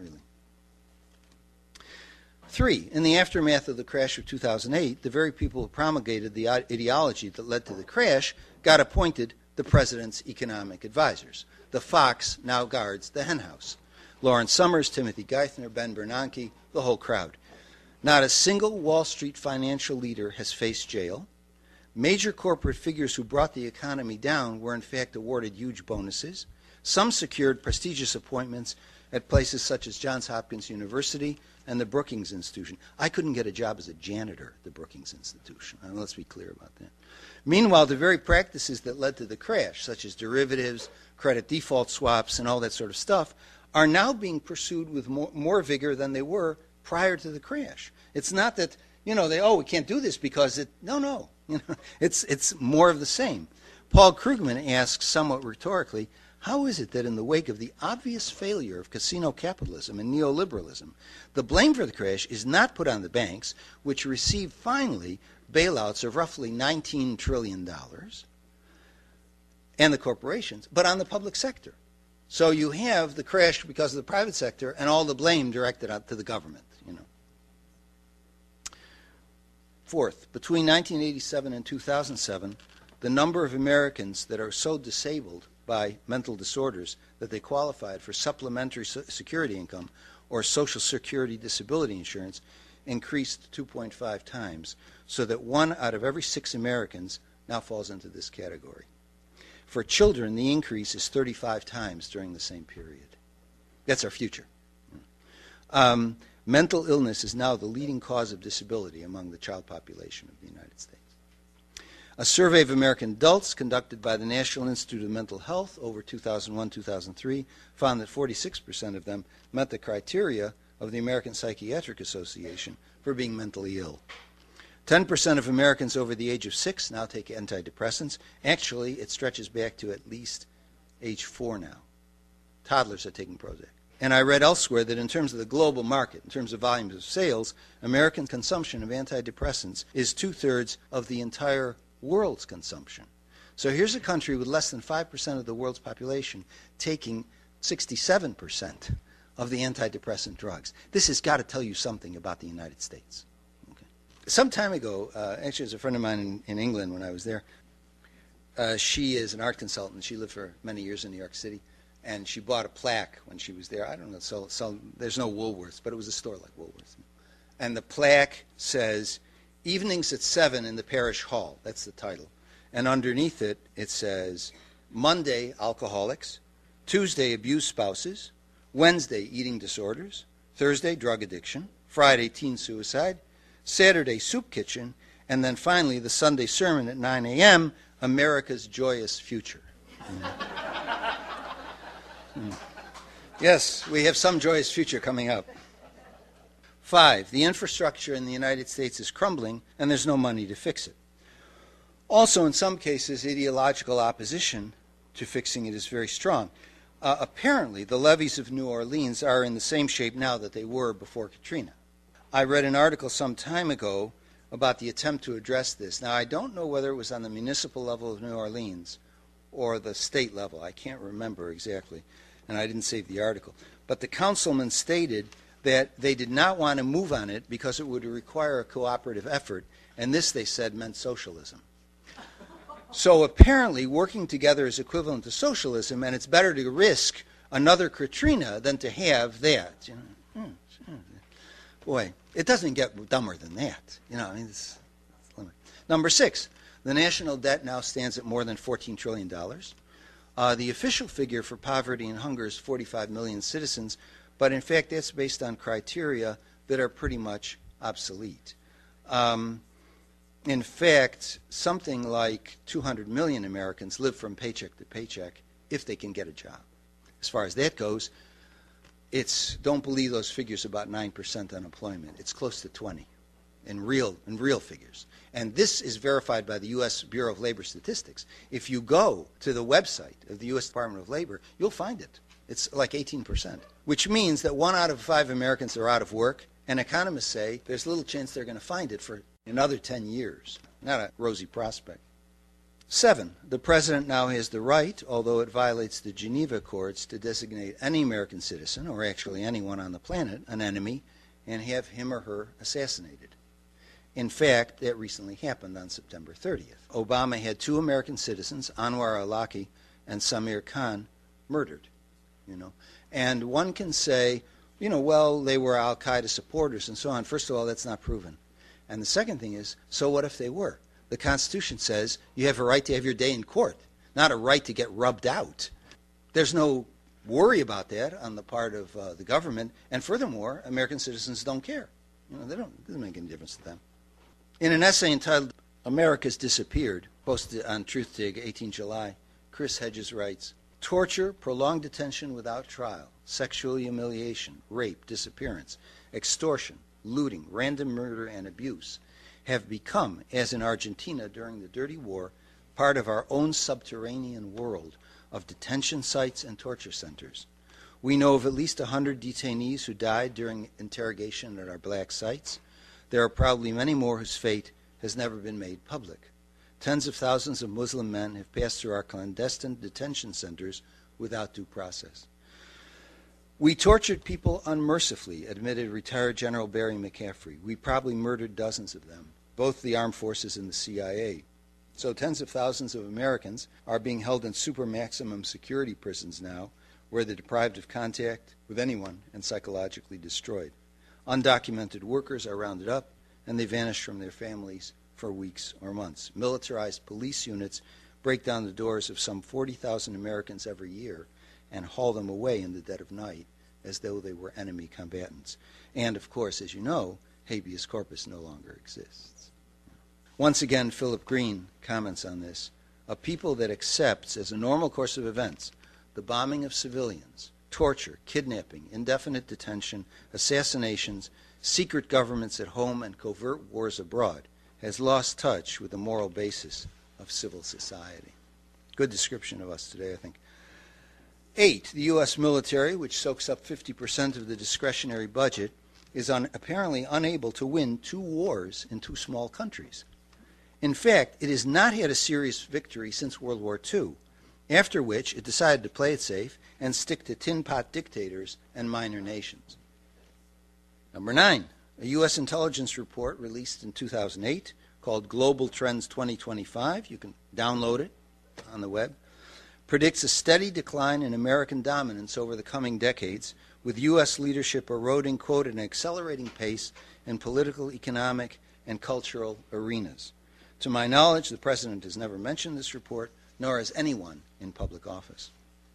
3, in the aftermath of the crash of 2008, the very people who promulgated the ideology that led to the crash got appointed the president's economic advisors. The fox now guards the henhouse. Lawrence Summers, Timothy Geithner, Ben Bernanke, the whole crowd. Not a single Wall Street financial leader has faced jail. Major corporate figures who brought the economy down were in fact awarded huge bonuses. Some secured prestigious appointments at places such as Johns Hopkins University and the Brookings Institution. I couldn't get a job as a janitor at the Brookings Institution. Let's be clear about that. Meanwhile, the very practices that led to the crash, such as derivatives, credit default swaps, and all that sort of stuff, are now being pursued with more vigor than they were prior to the crash. It's not that, we can't do this because no. It's more of the same. Paul Krugman asks somewhat rhetorically, how is it that in the wake of the obvious failure of casino capitalism and neoliberalism, the blame for the crash is not put on the banks, which received finally bailouts of roughly $19 trillion, and the corporations, but on the public sector? So you have the crash because of the private sector and all the blame directed out to the government. Fourth, between 1987 and 2007, the number of Americans that are so disabled by mental disorders that they qualified for supplementary security income or Social Security disability insurance increased 2.5 times, so that 1 out of every 6 Americans now falls into this category. For children, the increase is 35 times during the same period. That's our future. Mental illness is now the leading cause of disability among the child population of the United States. A survey of American adults conducted by the National Institute of Mental Health over 2001-2003 found that 46% of them met the criteria of the American Psychiatric Association for being mentally ill. 10% of Americans over the age of 6 now take antidepressants. Actually, it stretches back to at least age 4 now. Toddlers are taking Prozac. And I read elsewhere that in terms of the global market, in terms of volumes of sales, American consumption of antidepressants is 2/3 of the entire world's consumption. So here's a country with less than 5% of the world's population taking 67% of the antidepressant drugs. This has got to tell you something about the United States. Okay. Some time ago, actually, as a friend of mine in England when I was there, she is an art consultant. She lived for many years in New York City, and she bought a plaque when she was there. I don't know, so there's no Woolworths, but it was a store like Woolworths. And the plaque says, "Evenings at 7 in the Parish Hall." That's the title. And underneath it, it says, Monday, alcoholics. Tuesday, abused spouses. Wednesday, eating disorders. Thursday, drug addiction. Friday, teen suicide. Saturday, soup kitchen. And then finally, the Sunday sermon at 9 a.m., America's joyous future. Yes, we have some joyous future coming up. 5, the infrastructure in the United States is crumbling, and there's no money to fix it. Also, in some cases, ideological opposition to fixing it is very strong. Apparently, the levees of New Orleans are in the same shape now that they were before Katrina. I read an article some time ago about the attempt to address this. Now, I don't know whether it was on the municipal level of New Orleans or the state level. I can't remember exactly, and I didn't save the article. But the councilman stated that they did not want to move on it because it would require a cooperative effort, and this, they said, meant socialism. So apparently working together is equivalent to socialism, and it's better to risk another Katrina than to have that. Boy, it doesn't get dumber than that. It's Number 6, the national debt now stands at more than $14 trillion. The official figure for poverty and hunger is 45 million citizens, but in fact that's based on criteria that are pretty much obsolete. In fact, something like 200 million Americans live from paycheck to paycheck if they can get a job. As far as that goes, don't believe those figures about 9% unemployment. It's close to 20 in real figures. And this is verified by the U.S. Bureau of Labor Statistics. If you go to the website of the U.S. Department of Labor, you'll find it. It's like 18%, which means that 1 out of 5 Americans are out of work, and economists say there's little chance they're going to find it for another 10 years. Not a rosy prospect. 7, the president now has the right, although it violates the Geneva Accords, to designate any American citizen, or actually anyone on the planet, an enemy, and have him or her assassinated. In fact, that recently happened on September 30th. Obama had 2 American citizens, Anwar al-Awlaki and Samir Khan, murdered. And one can say, well, they were al-Qaeda supporters and so on. First of all, that's not proven. And the second thing is, so what if they were? The Constitution says you have a right to have your day in court, not a right to get rubbed out. There's no worry about that on the part of the government. And furthermore, American citizens don't care. It doesn't make any difference to them. In an essay entitled America's Disappeared, posted on TruthDig, 18 July, Chris Hedges writes, torture, prolonged detention without trial, sexual humiliation, rape, disappearance, extortion, looting, random murder, and abuse have become, as in Argentina during the Dirty War, part of our own subterranean world of detention sites and torture centers. We know of at least 100 detainees who died during interrogation at our black sites. There are probably many more whose fate has never been made public. Tens of thousands of Muslim men have passed through our clandestine detention centers without due process. We tortured people unmercifully, admitted retired General Barry McCaffrey. We probably murdered dozens of them, both the armed forces and the CIA. So tens of thousands of Americans are being held in super maximum security prisons now, where they're deprived of contact with anyone and psychologically destroyed. Undocumented workers are rounded up, and they vanish from their families for weeks or months. Militarized police units break down the doors of some 40,000 Americans every year and haul them away in the dead of night as though they were enemy combatants. And, of course, as you know, habeas corpus no longer exists. Once again, Philip Green comments on this. A people that accepts as a normal course of events the bombing of civilians, torture, kidnapping, indefinite detention, assassinations, secret governments at home, and covert wars abroad has lost touch with the moral basis of civil society. Good description of us today, I think. 8, the U.S. military, which soaks up 50% of the discretionary budget, is apparently unable to win 2 wars in 2 small countries. In fact, it has not had a serious victory since World War II, after which it decided to play it safe and stick to tin pot dictators and minor nations. Number 9, a U.S. intelligence report released in 2008 called Global Trends 2025, you can download it on the web, predicts a steady decline in American dominance over the coming decades, with U.S. leadership eroding, quote, at an accelerating pace in political, economic, and cultural arenas. To my knowledge, the President has never mentioned this report, nor has anyone in public office.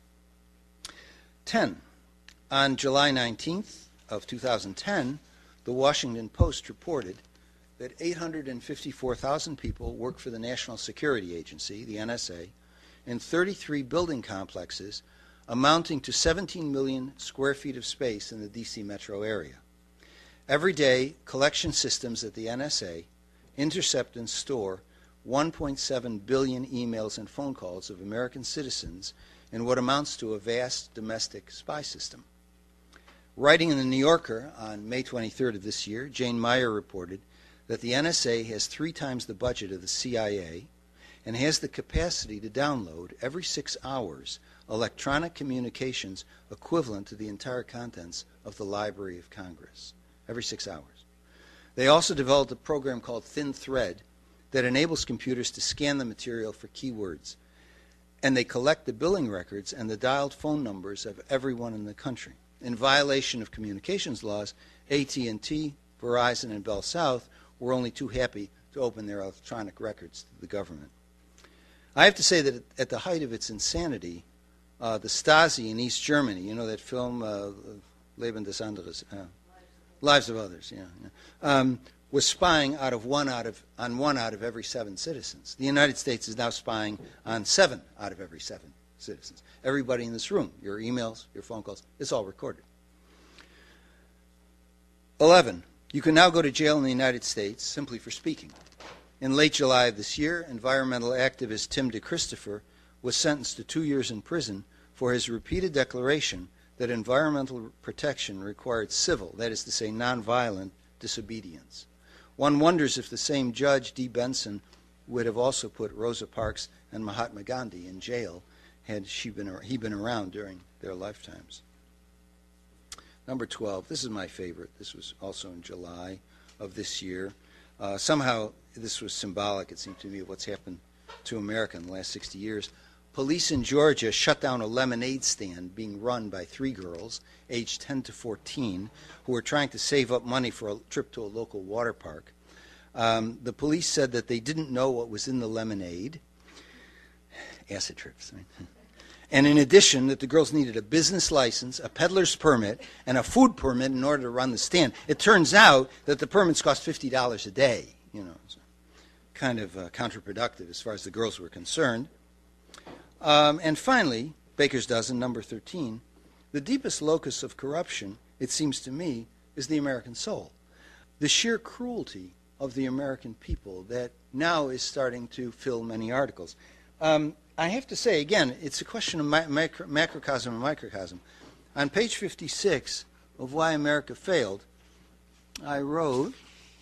10. On July 19th of 2010, the Washington Post reported that 854,000 people work for the National Security Agency, the NSA, in 33 building complexes amounting to 17 million square feet of space in the D.C. metro area. Every day, collection systems at the NSA intercept and store 1.7 billion emails and phone calls of American citizens in what amounts to a vast domestic spy system. Writing in the New Yorker on May 23rd of this year, Jane Meyer reported that the NSA has 3 times the budget of the CIA and has the capacity to download every 6 hours electronic communications equivalent to the entire contents of the Library of Congress, every 6 hours. They also developed a program called Thin Thread that enables computers to scan the material for keywords, and they collect the billing records and the dialed phone numbers of everyone in the country. In violation of communications laws, AT&T, Verizon, and Bell South were only too happy to open their electronic records to the government. I have to say that at the height of its insanity, the Stasi in East Germany, you know that film, Leben des Anderes, Lives of Others, was spying on one out of every 7 citizens. The United States is now spying on 7 out of every 7 citizens. Everybody in this room, your emails, your phone calls, it's all recorded. 11, you can now go to jail in the United States simply for speaking. In late July of this year, environmental activist Tim DeChristopher was sentenced to 2 years in prison for his repeated declaration that environmental protection required civil, that is to say, nonviolent, disobedience. One wonders if the same Judge, D. Benson, would have also put Rosa Parks and Mahatma Gandhi in jail had he been around during their lifetimes. Number 12, this is my favorite. This was also in July of this year. Somehow this was symbolic, it seemed to me, of what's happened to America in the last 60 years. Police in Georgia shut down a lemonade stand being run by 3 girls, aged 10 to 14, who were trying to save up money for a trip to a local water park. The police said that they didn't know what was in the lemonade. Acid trips. Right? And in addition, that the girls needed a business license, a peddler's permit, and a food permit in order to run the stand. It turns out that the permits cost $50 a day. It's kind of counterproductive as far as the girls were concerned. And finally, Baker's Dozen, number 13, the deepest locus of corruption, it seems to me, is the American soul. The sheer cruelty of the American people that now is starting to fill many articles. I have to say, again, it's a question of macrocosm and microcosm. On page 56 of Why America Failed, I wrote,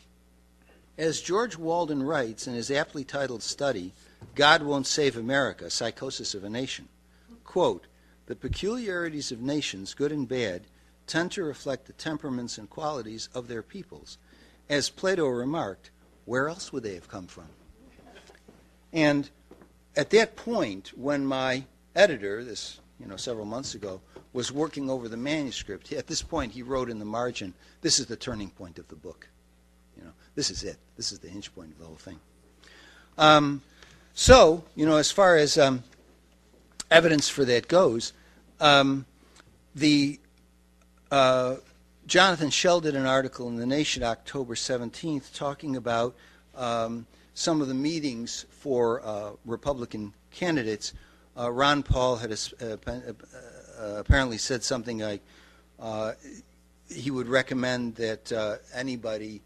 as George Walden writes in his aptly titled study, God Won't Save America, Psychosis of a Nation, quote, the peculiarities of nations, good and bad, tend to reflect the temperaments and qualities of their peoples. As Plato remarked, where else would they have come from? And at that point, when my editor, several months ago, was working over the manuscript, at this point he wrote in the margin, this is the turning point of the book. This is it. This is the hinge point of the whole thing. So, as far as evidence for that goes, Jonathan Shell did an article in The Nation October 17th talking about some of the meetings for Republican candidates. Ron Paul had apparently said something like he would recommend that anybody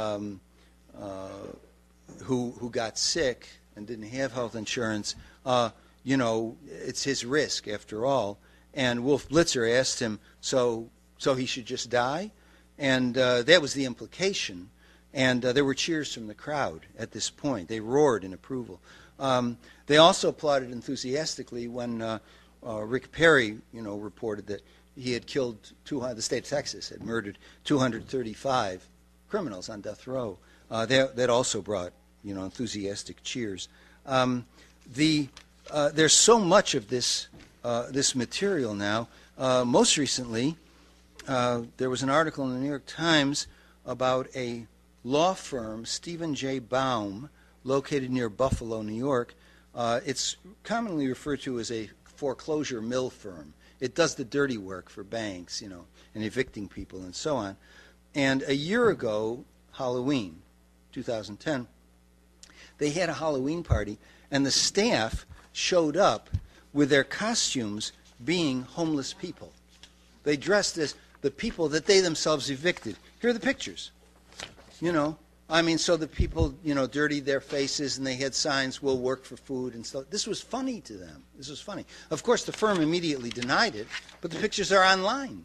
who got sick and didn't have health insurance, it's his risk after all. And Wolf Blitzer asked him, so he should just die? And that was the implication. And there were cheers from the crowd at this point. They roared in approval. They also applauded enthusiastically when Rick Perry, reported that he had killed the state of Texas had murdered 235 criminals on death row. That also brought, enthusiastic cheers. There's so much of this material now. Most recently, there was an article in the New York Times about a law firm, Stephen J. Baum, located near Buffalo, New York. It's commonly referred to as a foreclosure mill firm. It does the dirty work for banks, and evicting people and so on. And a year ago, Halloween, 2010, they had a Halloween party, and the staff showed up with their costumes being homeless people. They dressed as the people that they themselves evicted. Here are the pictures. So the people, dirtied their faces, and they had signs, "We'll work for food," and stuff. This was funny to them. This was funny. Of course, the firm immediately denied it, but the pictures are online.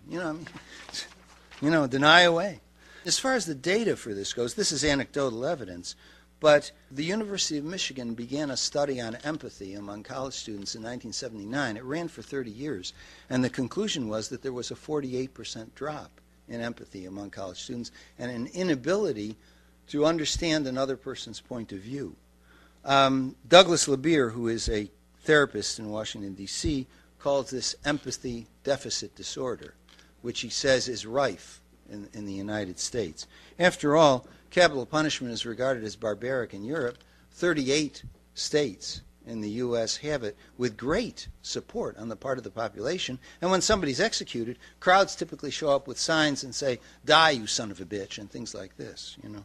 Deny away. As far as the data for this goes, this is anecdotal evidence, But the University of Michigan began a study on empathy among college students in 1979. It ran for 30 years, and the conclusion was that there was a 48% drop in empathy among college students and an inability to understand another person's point of view. Douglas LeBeer, who is a therapist in Washington, D.C., calls this empathy deficit disorder, which he says is rife in the United States. After all, capital punishment is regarded as barbaric in Europe. 38 states in the U.S. have it with great support on the part of the population. And when somebody's executed, crowds typically show up with signs and say, "Die, you son of a bitch," and things like this, you know.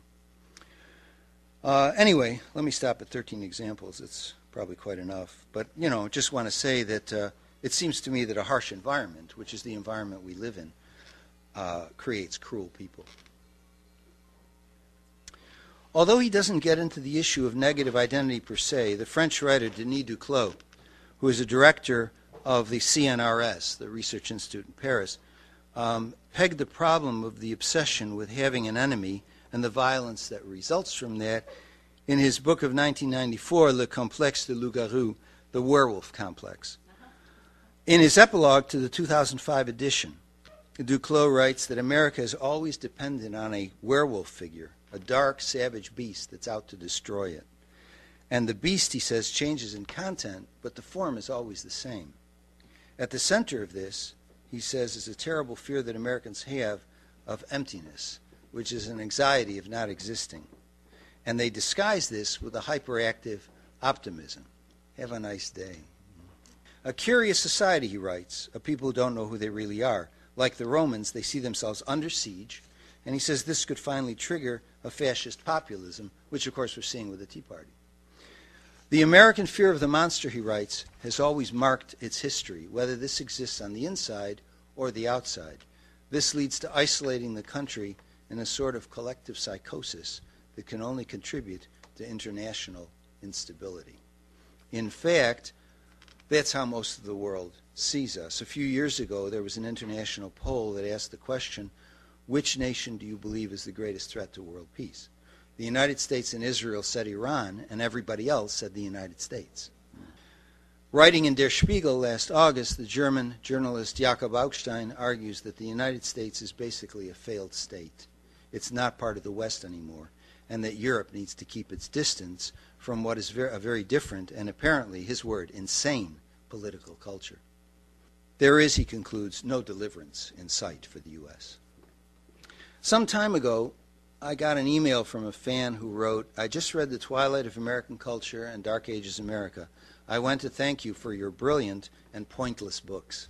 Anyway, let me stop at 13 examples. It's probably quite enough. But, you know, just want to say that it seems to me that a harsh environment, which is the environment we live in, creates cruel people. Although he doesn't get into the issue of negative identity per se, the French writer Denis Duclos, who is a director of the CNRS, the Research Institute in Paris, pegged the problem of the obsession with having an enemy and the violence that results from that in his book of 1994, Le Complexe de Loup-Garou, The Werewolf Complex. In his epilogue to the 2005 edition, Duclos writes that America is always dependent on a werewolf figure, a dark, savage beast that's out to destroy it. And the beast, he says, changes in content, but the form is always the same. At the center of this, he says, is a terrible fear that Americans have of emptiness, which is an anxiety of not existing. And they disguise this with a hyperactive optimism. Have a nice day. A curious society, he writes, of people who don't know who they really are. Like the Romans, they see themselves under siege, and he says this could finally trigger a fascist populism, which of course we're seeing with the Tea Party. The American fear of the monster, he writes, has always marked its history, whether this exists on the inside or the outside. This leads to isolating the country in a sort of collective psychosis that can only contribute to international instability. In fact, that's how most of the world sees us. A few years ago, there was an international poll that asked the question, which nation do you believe is the greatest threat to world peace? The United States and Israel said Iran, and everybody else said the United States. Writing in Der Spiegel last August, the German journalist Jakob Augstein argues that the United States is basically a failed state. It's not part of the West anymore, and that Europe needs to keep its distance from what is a very different and apparently, his word, insane political culture. There is, he concludes, no deliverance in sight for the U.S. Some time ago, I got an email from a fan who wrote, "I just read The Twilight of American Culture and Dark Ages America. I want to thank you for your brilliant and pointless books."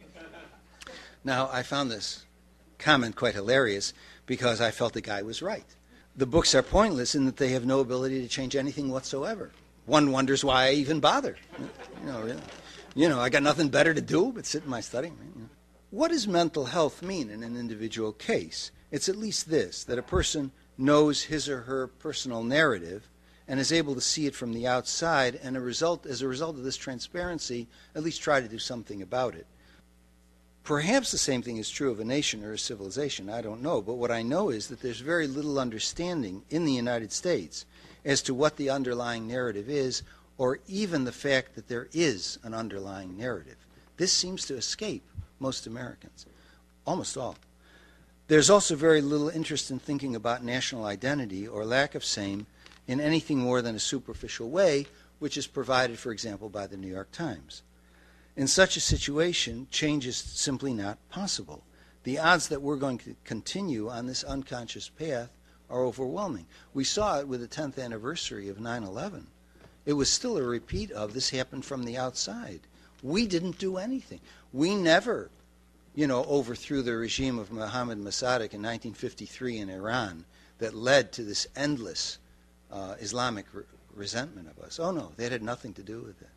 Now, I found this comment quite hilarious because I felt the guy was right. The books are pointless in that they have no ability to change anything whatsoever. One wonders why I even bother. I got nothing better to do but sit in my study. What does mental health mean in an individual case? It's at least this, that a person knows his or her personal narrative and is able to see it from the outside, and as a result of this transparency, at least try to do something about it. Perhaps the same thing is true of a nation or a civilization, I don't know, but what I know is that there's very little understanding in the United States as to what the underlying narrative is, or even the fact that there is an underlying narrative. This seems to escape most Americans, almost all. There's also very little interest in thinking about national identity or lack of same in anything more than a superficial way, which is provided, for example, by the New York Times. In such a situation, change is simply not possible. The odds that we're going to continue on this unconscious path are overwhelming. We saw it with the 10th anniversary of 9/11. It was still a repeat of this happened from the outside. We didn't do anything. We never, overthrew the regime of Mohammad Mossadegh in 1953 in Iran that led to this endless Islamic resentment of us. Oh no, that had nothing to do with it.